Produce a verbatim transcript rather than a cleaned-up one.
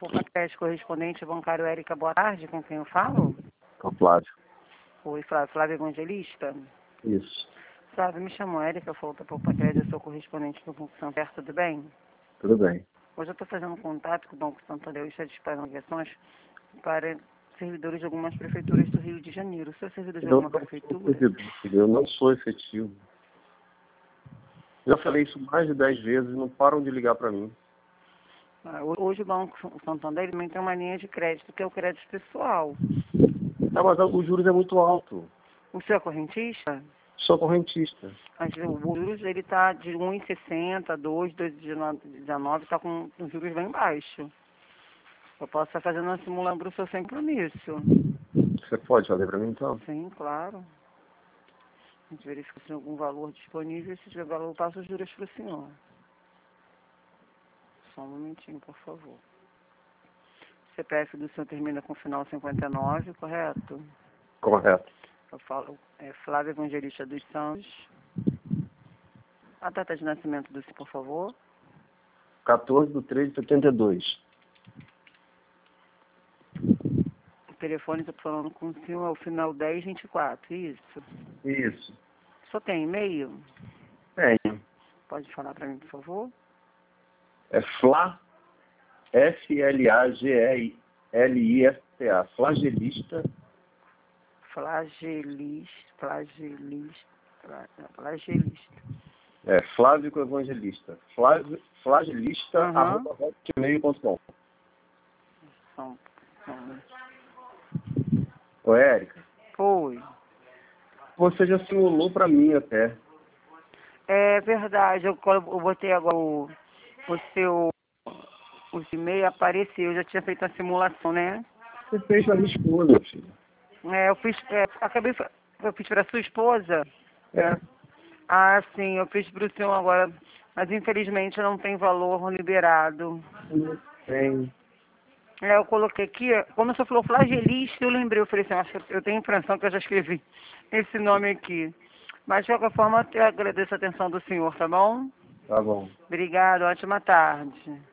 por papéis correspondente bancário Érica, boa tarde, com quem eu falo? Com o Flávio. Oi, Flávio, Flávio Evangelista? Isso. Flávio, me chamo Érica, falta por papéis, eu sou correspondente do Banco Santander, tudo bem? Tudo bem. Hoje eu estou fazendo contato com o Banco Santander e está disparando ligações para servidores de algumas prefeituras do Rio de Janeiro. Você é servidor de Eu alguma não prefeitura? sou servidor, eu não sou efetivo. Já falei isso mais de dez vezes e não param de ligar para mim. Ah, hoje o Banco Santander também tem uma linha de crédito, que é o crédito pessoal. Ah, mas os juros é muito alto. O seu é correntista? Sou correntista. Mas o juros ele está de um vírgula sessenta, dois, dois vírgula dezenove, está com os juros bem baixos. Eu posso estar fazendo uma simulação para o seu sem compromisso. Você pode fazer para mim então? Sim, claro. A gente verifica se tem algum valor disponível e se tiver valor, eu passo os juros para o senhor. Só um momentinho, por favor. O C P F do senhor termina com final cinquenta e nove, correto? Correto. Eu falo, é Flávio Evangelista dos Santos. A data de nascimento do senhor, por favor. quatorze de três de setenta e dois. O telefone, estou falando com o senhor, é o final dez vinte e quatro, isso? Isso. O senhor tem e-mail? Tenho. Pode falar para mim, por favor? É Fla, F L A G E L I S T A, flagelista. Flagelista, flagelista, fla- flagelista. É, Flávio com Evangelista. Flávio, flagelista, Aham. arroba hotmail ponto com. São, são... Ô, Érica, Oi. você já simulou para mim até. É verdade, eu, colo- eu botei agora o, o seu o seu e-mail, apareceu, eu já tinha feito a simulação, né? Você fez para minha esposa, filho. É, eu fiz, é, acabei, fa- eu fiz para sua esposa. É. Ah, sim, eu fiz para o senhor agora, mas infelizmente não tem valor liberado. Não tem. É, eu coloquei aqui, como você falou flagelista, eu lembrei, eu falei assim, acho que eu tenho a impressão que eu já escrevi esse nome aqui. Mas de qualquer forma, eu agradeço a atenção do senhor, tá bom? Tá bom. Obrigado, ótima tarde.